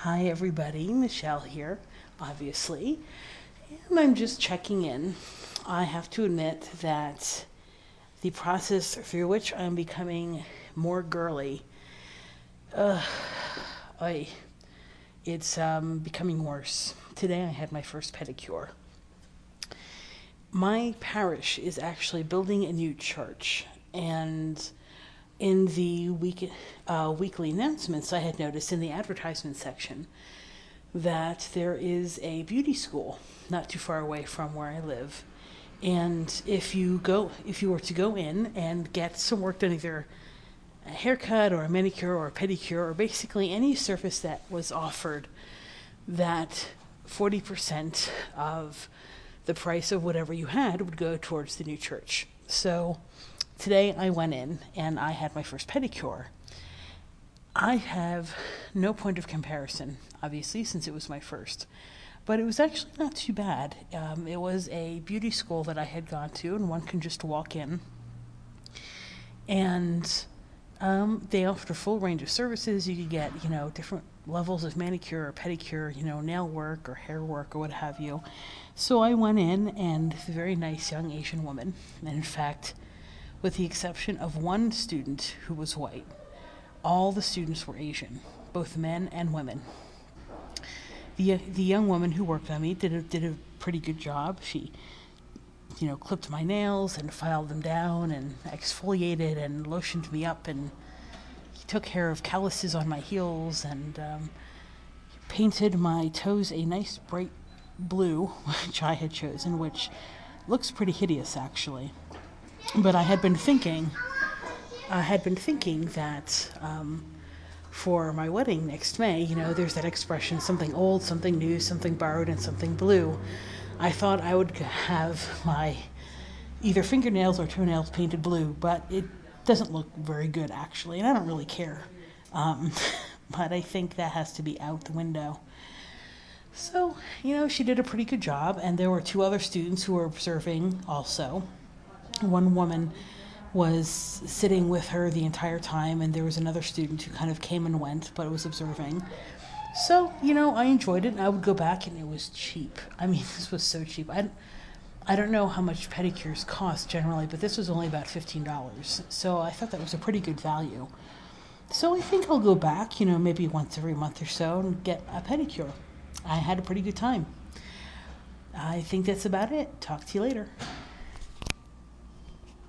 Hi everybody, Michelle here, obviously, and I'm just checking in. I have to admit that the process through which I'm becoming more girly, I, it's becoming worse. Today I had my first pedicure. My parish is actually building a new church, and in the weekly announcements, I had noticed in the advertisement section that there is a beauty school not too far away from where I live. And if you were to go in and get some work done, either a haircut or a manicure or a pedicure or basically any service that was offered, that 40% of the price of whatever you had would go towards the new church. So today I went in and I had my first pedicure. I have no point of comparison, obviously, since it was my first. But it was actually not too bad. It was a beauty school that I had gone to, and one can just walk in. And they offered a full range of services. You could get, different levels of manicure or pedicure, nail work or hair work or what have you. So I went in, and a very nice young Asian woman, and in fact, with the exception of one student who was white, all the students were Asian, both men and women. The young woman who worked on me did a pretty good job. She, clipped my nails and filed them down and exfoliated and lotioned me up and took care of calluses on my heels and painted my toes a nice bright blue, which I had chosen, which looks pretty hideous actually. But I had been thinking that for my wedding next May, there's that expression, something old, something new, something borrowed, and something blue. I thought I would have my either fingernails or toenails painted blue, but it doesn't look very good actually, and I don't really care. But I think that has to be out the window. So, she did a pretty good job, and there were two other students who were observing also. One woman was sitting with her the entire time, and there was another student who kind of came and went, but was observing. So, I enjoyed it, and I would go back, and it was cheap. I mean, this was so cheap. I don't know how much pedicures cost generally, but this was only about $15. So I thought that was a pretty good value. So I think I'll go back, maybe once every month or so and get a pedicure. I had a pretty good time. I think that's about it. Talk to you later.